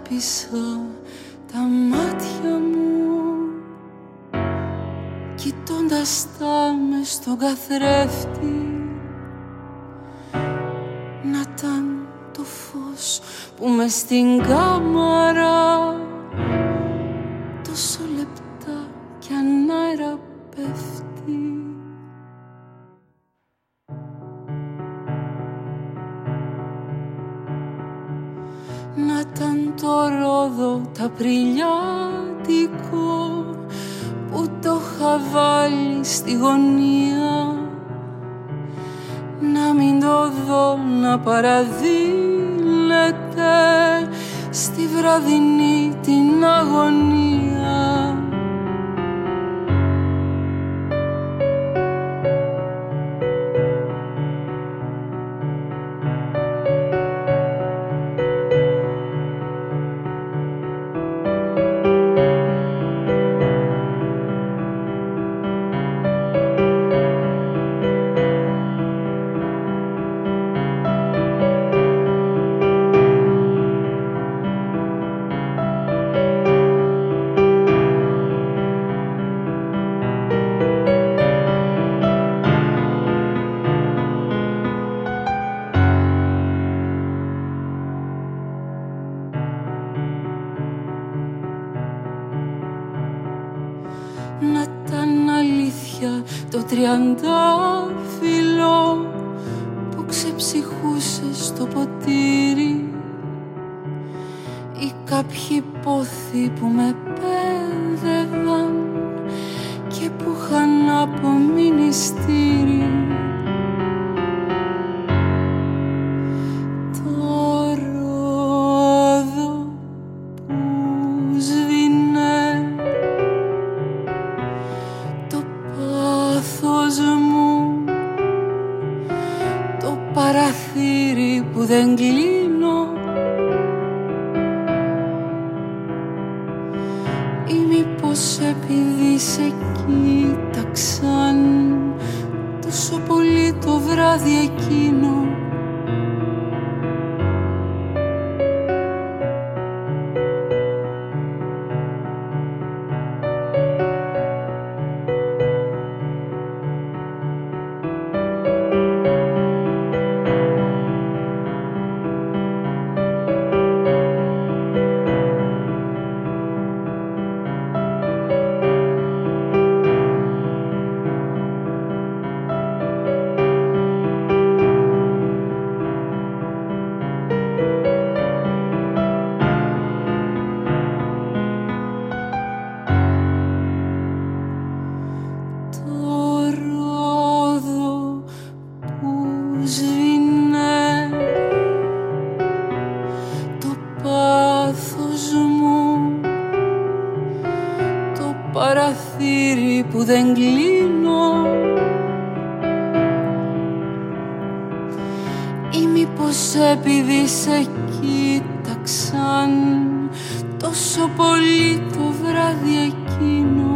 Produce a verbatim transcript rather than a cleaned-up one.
έκλεισα τα μάτια μου κοιτώντας τα μες στον καθρέφτη, να ήταν το φως που μες στην κάμαρα τόσο λεπτά κι ανάερα πέφτει. Να ήταν το ρόδο τα απριλιάτικο που το είχα βάλει στη γωνία, να μην το δω να παραδείλεται στη βραδινή την αγωνία. Να ήταν αλήθεια το τριαντάφυλλο που ξεψυχούσε στο ποτήρι, ή κάποιοι πόθοι που με πέδευαν και που είχαν απομείνει στήρι. Που δεν κλείνω, ή μήπως επειδή σε κοίταξαν τόσο πολύ το βράδυ εκείνο. Παραθύρι που δεν κλείνω, ή μήπως επειδή σε κοίταξαν τόσο πολύ το βράδυ εκείνο.